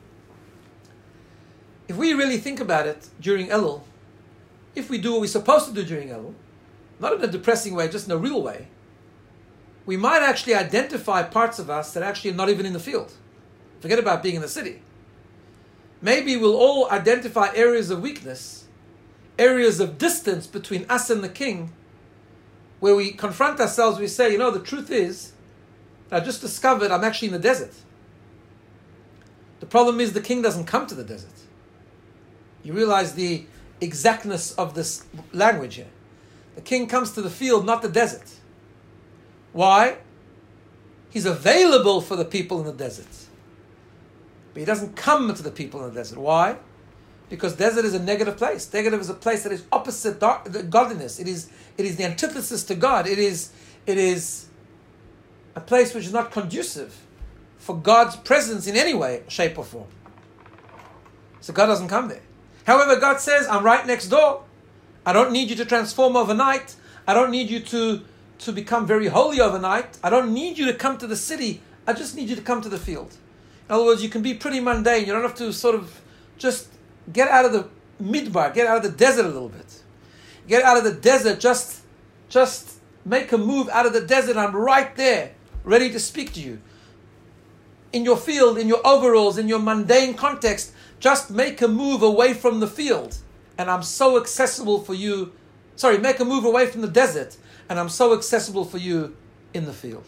If we really think about it during Elul, if we do what we're supposed to do during Elul, not in a depressing way, just in a real way, we might actually identify parts of us that actually are not even in the field. Forget about being in the city. Maybe we'll all identify areas of weakness, areas of distance between us and the king, where we confront ourselves, we say, you know, the truth is, I just discovered I'm actually in the desert. The problem is the king doesn't come to the desert. You realize the exactness of this language here. The king comes to the field, not the desert. Why? He's available for the people in the desert. But he doesn't come to the people in the desert. Why? Because desert is a negative place. Negative is a place that is opposite dark, godliness. It is, it is the antithesis to God. It is, it is a place which is not conducive for God's presence in any way, shape or form. So God doesn't come there. However, God says, I'm right next door. I don't need you to transform overnight. I don't need you to, to become very holy overnight. I don't need you to come to the city. I just need you to come to the field. In other words, you can be pretty mundane. You don't have to sort of just get out of the midbar, get out of the desert a little bit. Get out of the desert, just, just make a move out of the desert. I'm right there, ready to speak to you. In your field, in your overalls, in your mundane context, just make a move away from the field. And I'm so accessible for you. Sorry, make a move away from the desert. And I'm so accessible for you in the field.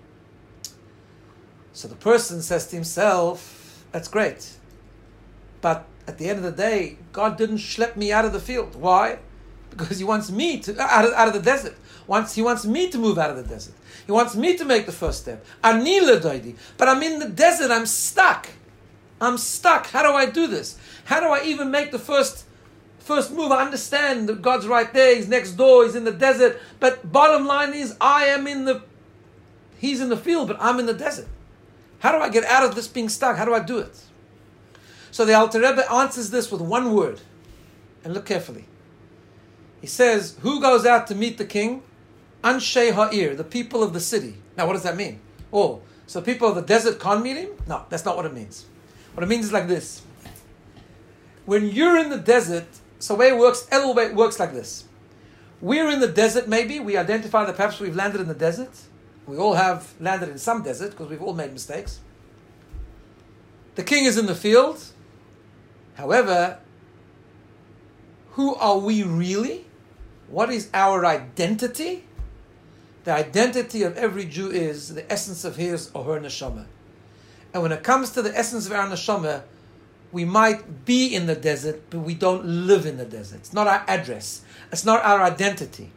So the person says to himself, that's great. But at the end of the day, God didn't schlep me out of the field. Why? Because he wants me to, out of, out of the desert. Wants, he wants me to move out of the desert. He wants me to make the first step. Ani ledoidi. But I'm in the desert, I'm stuck. I'm stuck. How do I do this? How do I even make the first first move? I understand that God's right there, he's next door, he's in the desert. But bottom line is, I am in the, he's in the field, but I'm in the desert. How do I get out of this being stuck? How do I do it? So the Alter Rebbe answers this with one word. And look carefully. He says, who goes out to meet the king? Anshei Ha'ir, the people of the city. Now what does that mean? Oh, so people of the desert can't meet him? No, that's not what it means. What it means is like this. When you're in the desert, so the way it works, Elul way it works like this. We're in the desert maybe, we identify that perhaps we've landed in the desert. We all have landed in some desert because we've all made mistakes. The king is in the field. However, who are we really? What is our identity? The identity of every Jew is the essence of his or her neshama. And when it comes to the essence of our neshama, we might be in the desert, but we don't live in the desert. It's not our address. It's not our identity.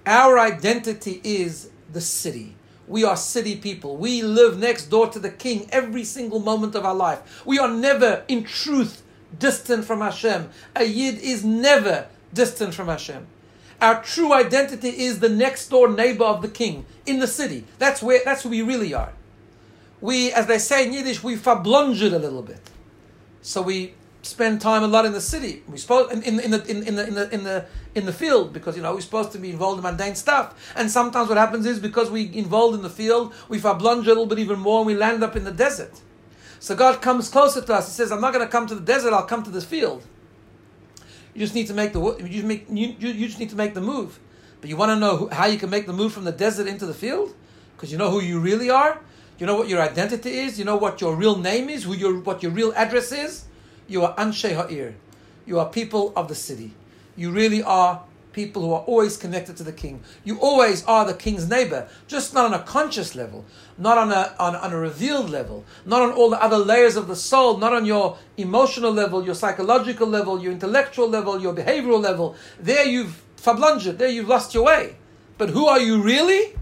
Our identity is the city. We are city people. We live next door to the king every single moment of our life. We are never, in truth, distant from Hashem. A Yid is never distant from Hashem. Our true identity is the next door neighbor of the king in the city. That's where that's who we really are. We, as they say in Yiddish, we verblonget a little bit. So we spend time a lot in the city. We supposed in, in, in the in, in the in the in the in the field because you know we're supposed to be involved in mundane stuff. And sometimes what happens is because we involved in the field, we verblonget a little bit even more, and we land up in the desert. So God comes closer to us. He says, "I'm not going to come to the desert. I'll come to this field." You just need to make the you just make you, you just need to make the move. But you want to know who, how you can make the move from the desert into the field, because you know who you really are. You know what your identity is. You know what your real name is. Who your what your real address is. You are Anshe Ha'ir. You are people of the city. You really are people who are always connected to the king. You always are the king's neighbor, just not on a conscious level, not on a on, on a revealed level, not on all the other layers of the soul, not on your emotional level, your psychological level, your intellectual level, your behavioral level. There you've fablunget, there you've lost your way. But who are you really?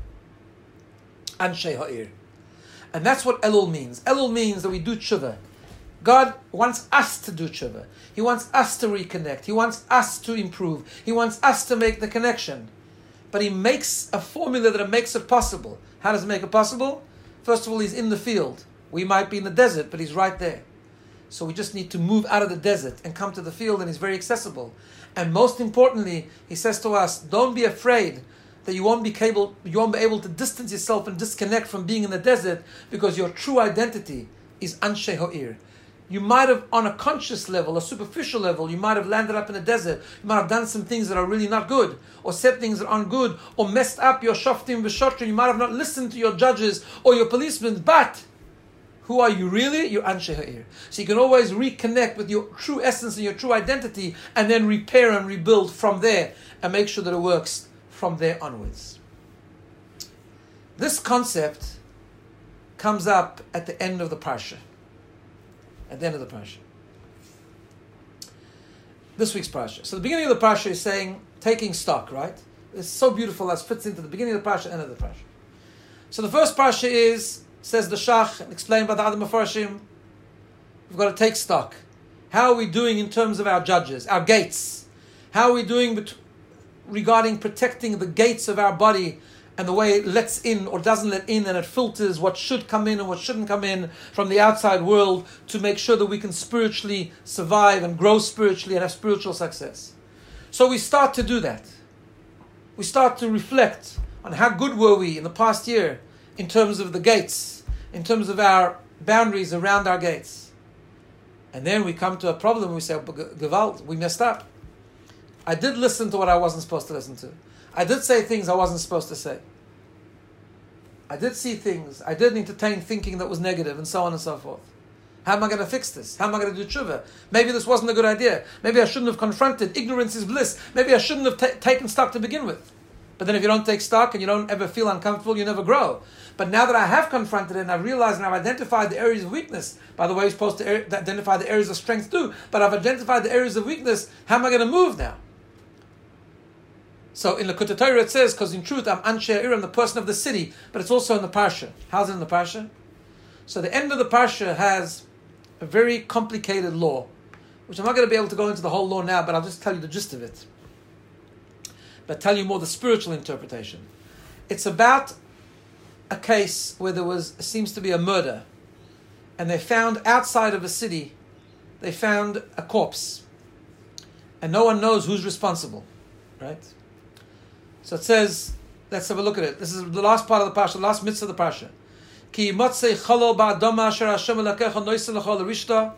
Anshe Ha'ir. And that's what Elul means. Elul means that we do tshuva. God wants us to do tshuva. He wants us to reconnect. He wants us to improve. He wants us to make the connection. But He makes a formula that makes it possible. How does He make it possible? First of all, He's in the field. We might be in the desert, but He's right there. So we just need to move out of the desert and come to the field, and He's very accessible. And most importantly, He says to us, don't be afraid that you won't be able, you won't be able to distance yourself and disconnect from being in the desert, because your true identity is Anshe Ha'ir. You might have, on a conscious level, a superficial level, you might have landed up in the desert. You might have done some things that are really not good, or said things that aren't good, or messed up your shoftim v'shotrim. You might have not listened to your judges or your policemen, but who are you really? You're Anshe Ha'ir. So you can always reconnect with your true essence and your true identity, and then repair and rebuild from there, and make sure that it works from there onwards. This concept comes up at the end of the parsha. At the end of the parsha. This week's parsha. So the beginning of the parsha is saying, taking stock, right? It's so beautiful as fits into the beginning of the parsha, end of the parsha. So the first parsha is, says the Shach, explained by the other Mefarshim, we've got to take stock. How are we doing in terms of our judges, our gates? How are we doing bet- regarding protecting the gates of our body, and the way it lets in or doesn't let in, and it filters what should come in and what shouldn't come in from the outside world, to make sure that we can spiritually survive and grow spiritually and have spiritual success. So we start to do that. We start to reflect on how good were we in the past year in terms of the gates, in terms of our boundaries around our gates. And then we come to a problem, we say, Gewalt, we messed up. I did listen to what I wasn't supposed to listen to. I did say things I wasn't supposed to say. I did see things. I did entertain thinking that was negative, and so on and so forth. How am I going to fix this? How am I going to do tshuva? Maybe this wasn't a good idea. Maybe I shouldn't have confronted. Ignorance is bliss. Maybe I shouldn't have ta- taken stock to begin with. But then if you don't take stock and you don't ever feel uncomfortable, you never grow. But now that I have confronted it and I've realized and I've identified the areas of weakness, by the way, you're supposed to er- identify the areas of strength too, but I've identified the areas of weakness, how am I going to move now? So in the Likutei Torah it says, because in truth I'm Anshe Ha'ir, I'm the person of the city, but it's also in the Parsha. How's it in the Parsha? So the end of the Parsha has a very complicated law, which I'm not going to be able to go into the whole law now, but I'll just tell you the gist of it. But tell you more the spiritual interpretation. It's about a case where there was, seems to be a murder, and they found outside of a city, they found a corpse, and no one knows who's responsible, right? So it says, let's have a look at it. This is the last part of the parsha, the last mitzvah of the parsha. Ki motzei cholol ba'adama asher Hashem elokecha noiseh lecho l'rishta.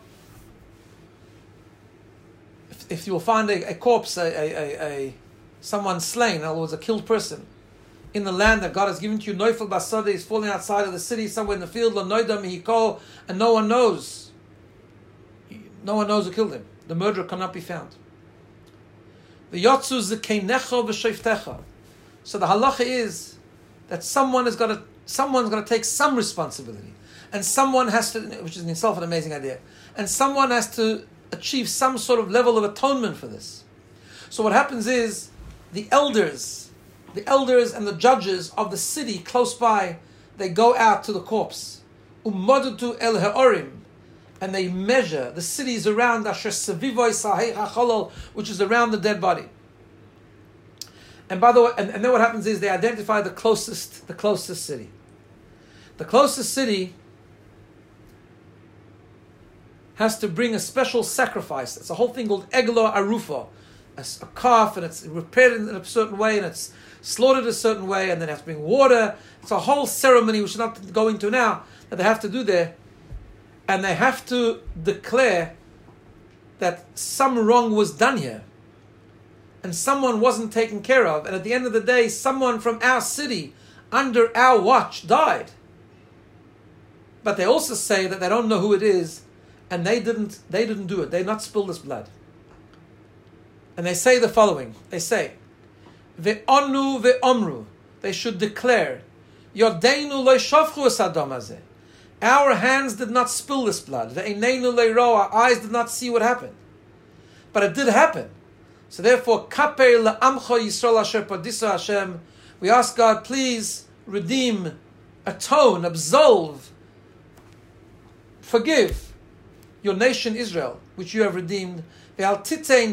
If you will find a, a corpse, a, a, a, a someone slain, in other words, a killed person, in the land that God has given to you, noifel basada is falling outside of the city, somewhere in the field, lo noida mihiko, and no one knows. No one knows who killed him. The murderer cannot be found. The yotzu zekeinecha v'shoiftecha. So the halacha is that someone has got to, someone's got to take some responsibility, and someone has to, which is in itself an amazing idea, and someone has to achieve some sort of level of atonement for this. So what happens is the elders the elders and the judges of the city close by, they go out to the corpse. Ummodatu el ha'orim, and they measure the cities around Asher Sevivoy Sahei HaCholol, which is around the dead body. And by the way, and, and then what happens is they identify the closest, the closest city. The closest city has to bring a special sacrifice. It's a whole thing called Eglo Arufa, a, a calf, and it's prepared in a certain way, and it's slaughtered a certain way, and then they have to bring water. It's a whole ceremony, which we're not going into now, that they have to do there. And they have to declare that some wrong was done here, and someone wasn't taken care of, and at the end of the day, someone from our city, under our watch, died. But they also say that they don't know who it is, and they didn't they didn't do it. They did not spill this blood. And they say the following. They say, Ve'onu ve'omru. They should declare, Yodeinu lo shofchu es hadam hazeh. Our hands did not spill this blood. Ve'eineinu lo ro. Our eyes did not see what happened. But it did happen. So therefore, Kaper le'amcho Yisrael asher padiso Hashem. We ask God, please redeem, atone, absolve, forgive your nation Israel, which you have redeemed. Do not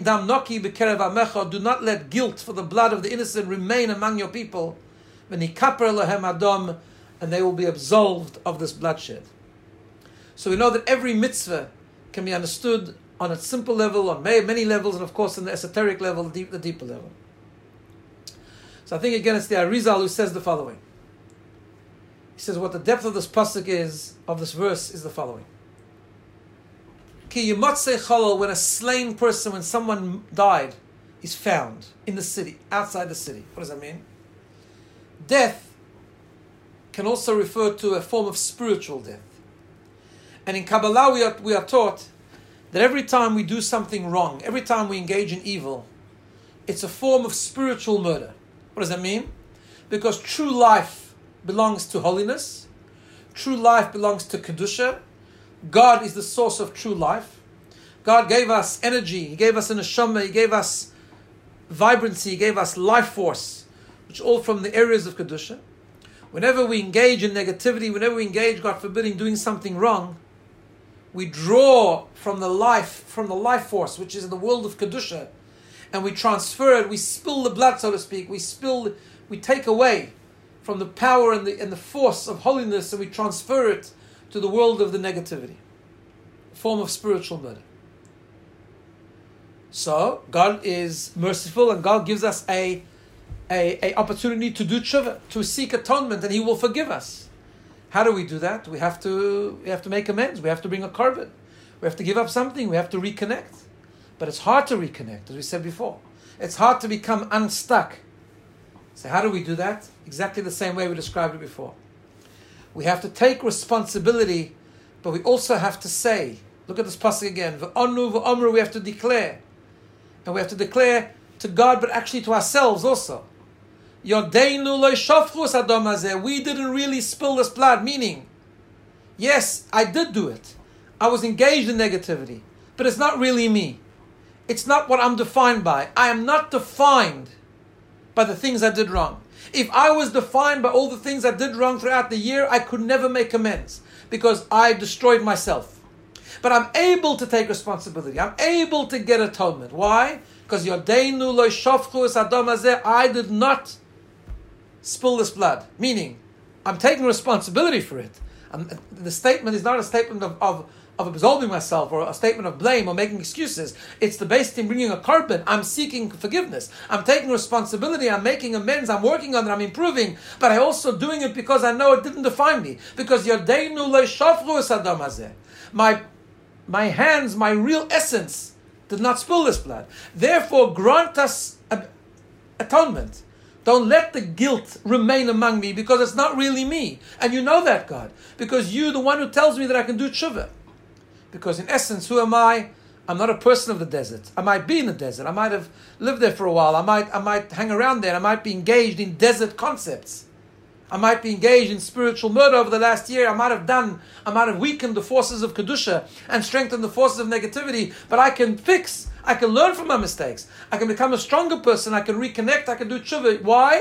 let guilt for the blood of the innocent remain among your people. And they will be absolved of this bloodshed. So we know that every mitzvah can be understood on a simple level, on many levels, and of course on the esoteric level, the, deep, the deeper level. So I think again it's the Arizal who says the following. He says what the depth of this pasuk is, of this verse, is the following. Ki yimatzei cholol, when a slain person, when someone died, is found in the city, outside the city. What does that mean? Death can also refer to a form of spiritual death. And in Kabbalah we are, we are taught that every time we do something wrong, every time we engage in evil, it's a form of spiritual murder. What does that mean? Because true life belongs to holiness. True life belongs to Kedusha. God is the source of true life. God gave us energy. He gave us an neshama. He gave us vibrancy. He gave us life force, which all from the areas of Kedusha. Whenever we engage in negativity, whenever we engage, God forbid, in doing something wrong, we draw from the life, from the life force, which is in the world of Kedusha, and we transfer it, we spill the blood, so to speak, we spill, we take away from the power and the, and the force of holiness, and we transfer it to the world of the negativity, a form of spiritual murder. So, God is merciful, and God gives us a, a, a opportunity to do tshuva, to seek atonement, and He will forgive us. How do we do that? We have to we have to make amends. We have to bring a korban. We have to give up something. We have to reconnect. But it's hard to reconnect, as we said before. It's hard to become unstuck. So how do we do that? Exactly the same way we described it before. We have to take responsibility, but we also have to say, look at this pasuk again, V'onu v'omru, we have to declare. And we have to declare to God, but actually to ourselves also. Yodeinu lo shofchu es hadam hazeh. We didn't really spill this blood, meaning, yes, I did do it. I was engaged in negativity, but it's not really me. It's not what I'm defined by. I am not defined by the things I did wrong. If I was defined by all the things I did wrong throughout the year, I could never make amends because I destroyed myself. But I'm able to take responsibility. I'm able to get atonement. Why? Because Yodeinu lo shofchu es hadam hazeh. I did not spill this blood. Meaning, I'm taking responsibility for it. I'm, the statement is not a statement of, of, of absolving myself or a statement of blame or making excuses. It's the base in bringing a korban. I'm seeking forgiveness. I'm taking responsibility. I'm making amends. I'm working on it. I'm improving. But I'm also doing it because I know it didn't define me. Because Yodeinu lo shofchu es hadam hazeh. My My hands, my real essence, did not spill this blood. Therefore, grant us atonement. Don't let the guilt remain among me because it's not really me. And you know that, God. Because you're the one who tells me that I can do tshuva. Because in essence, who am I? I'm not a person of the desert. I might be in the desert. I might have lived there for a while. I might, I might hang around there. I might be engaged in desert concepts. I might be engaged in spiritual murder over the last year. I might have done, I might have weakened the forces of Kedusha and strengthened the forces of negativity, but I can fix, I can learn from my mistakes. I can become a stronger person. I can reconnect. I can do tshuva. Why?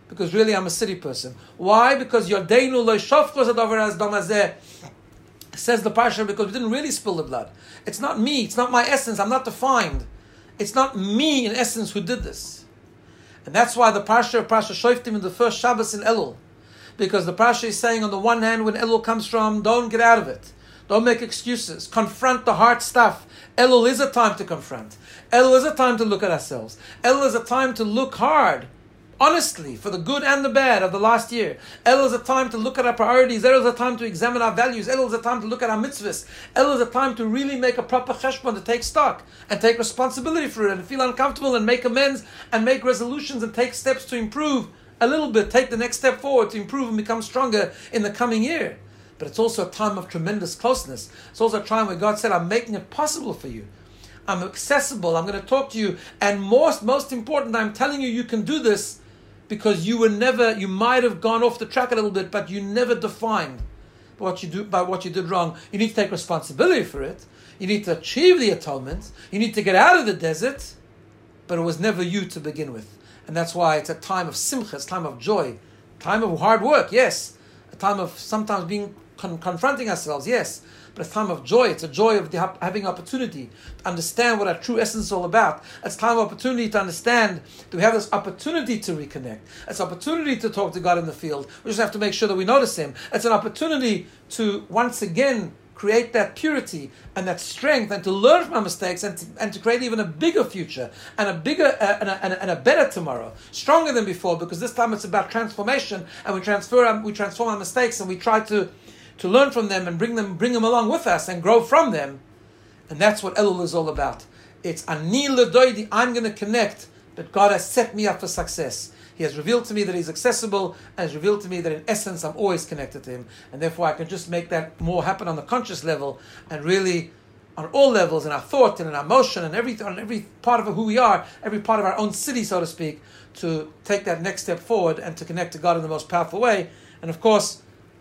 because really I'm a city person. Why? Because Yodeinu lo shofchos hadavar az dam hazeh, says the Parsha, because we didn't really spill the blood. It's not me, it's not my essence, I'm not defined. It's not me in essence who did this. And that's why the Parsha, Parsha Shoftim in the first Shabbos in Elul, because the Parsha is saying on the one hand, when Elul comes from, don't get out of it. Don't make excuses. Confront the hard stuff. Elul is a time to confront. Elul is a time to look at ourselves. Elul is a time to look hard, honestly, for the good and the bad of the last year. Elul is a time to look at our priorities. Elul is a time to examine our values. Elul is a time to look at our mitzvahs. Elul is a time to really make a proper cheshbon, to take stock and take responsibility for it and feel uncomfortable and make amends and make resolutions and take steps to improve a little bit, take the next step forward to improve and become stronger in the coming year. But it's also a time of tremendous closeness. It's also a time where God said, I'm making it possible for you. I'm accessible. I'm going to talk to you. And most, most important, I'm telling you, you can do this because you were never, you might have gone off the track a little bit, but you never defined what you do by what you did wrong. You need to take responsibility for it. You need to achieve the atonement. You need to get out of the desert. But it was never you to begin with. And that's why it's a time of simcha, it's a time of joy, time of hard work, yes. A time of sometimes being con- confronting ourselves, yes. But it's a time of joy. It's a joy of the, having opportunity to understand what our true essence is all about. It's a time of opportunity to understand that we have this opportunity to reconnect. It's an opportunity to talk to God in the field. We just have to make sure that we notice Him. It's an opportunity to once again create that purity and that strength, and to learn from our mistakes, and to, and to create even a bigger future and a bigger uh, and, a, and, a, and a better tomorrow, stronger than before. Because this time it's about transformation, and we transfer, our, we transform our mistakes, and we try to to learn from them and bring them bring them along with us and grow from them. And that's what Elul is all about. It's ani ledoidi. I'm going to connect that God has set me up for success. He has revealed to me that He's accessible, and has revealed to me that in essence I'm always connected to Him, and therefore I can just make that more happen on the conscious level, and really on all levels, in our thought and in our motion and every on every part of who we are, every part of our own city, so to speak, to take that next step forward and to connect to God in the most powerful way. And of course,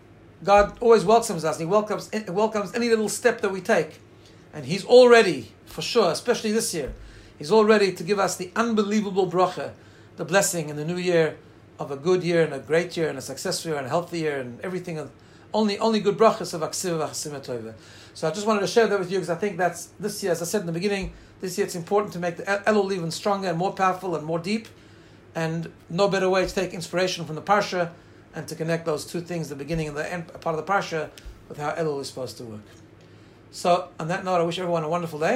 God always welcomes us. He welcomes welcomes any little step that we take, and He's all ready, for sure, especially this year. He's all ready to give us the unbelievable bracha, the blessing in the new year of a good year and a great year and a successful year and a healthy year and everything. Of, only only good brachas of aksiv v'chasim tova. So I just wanted to share that with you because I think that's this year, as I said in the beginning, this year it's important to make the Elul even stronger and more powerful and more deep. And no better way to take inspiration from the Parsha and to connect those two things, the beginning and the end part of the Parsha, with how Elul is supposed to work. So on that note, I wish everyone a wonderful day.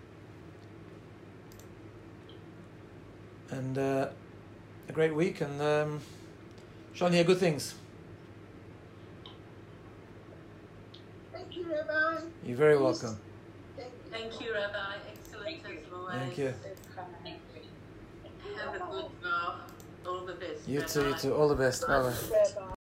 And uh, a great week, and um, showing you good things. Thank you, Rabbi. You're very welcome. Thank you, Rabbi. Excellent as always. Thank you. Have a good uh, all the best. You too, you Rabbi. too. All the best. Bye bye. Rabbi.